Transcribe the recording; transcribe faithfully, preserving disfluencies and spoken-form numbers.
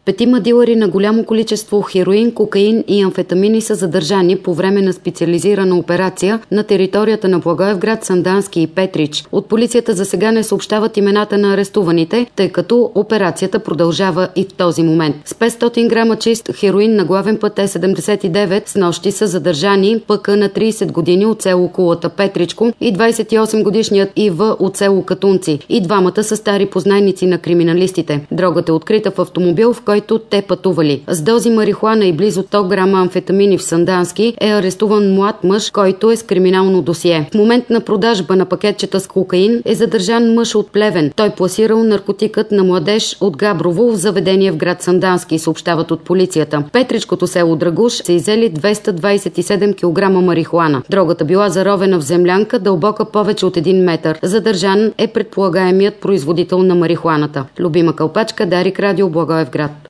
Петима дилъри на голямо количество хероин, кокаин и амфетамини са задържани по време на специализирана операция на територията на Благоевград, Сандански и Петрич. От полицията за сега не съобщават имената на арестуваните, тъй като операцията продължава и в този момент. С петстотин грама чист хероин на главен път Е седемдесет и девет с нощи са задържани ПК на трийсет години от село Кулата Петричко и двайсет и осем годишният ИВ от село Катунци. И двамата са стари познайници на криминалистите. Дрогата е открита в автомобил, в който те пътували. С дози марихуана и близо сто грама амфетамини в Сандански е арестуван млад мъж, който е с криминално досие. В момент на продажба на пакетчета с кокаин е задържан мъж от Плевен. Той пласирал наркотикът на младеж от Габрово в заведение в град Сандански, съобщават от полицията. В Петричкото село Драгуш се иззели двеста двайсет и седем килограма марихуана. Дрогата била заровена в землянка, дълбока повече от един метър. Задържан е предполагаемият производител на марихуаната. Любима Кълпачка, Дарик Радио, Благоевград.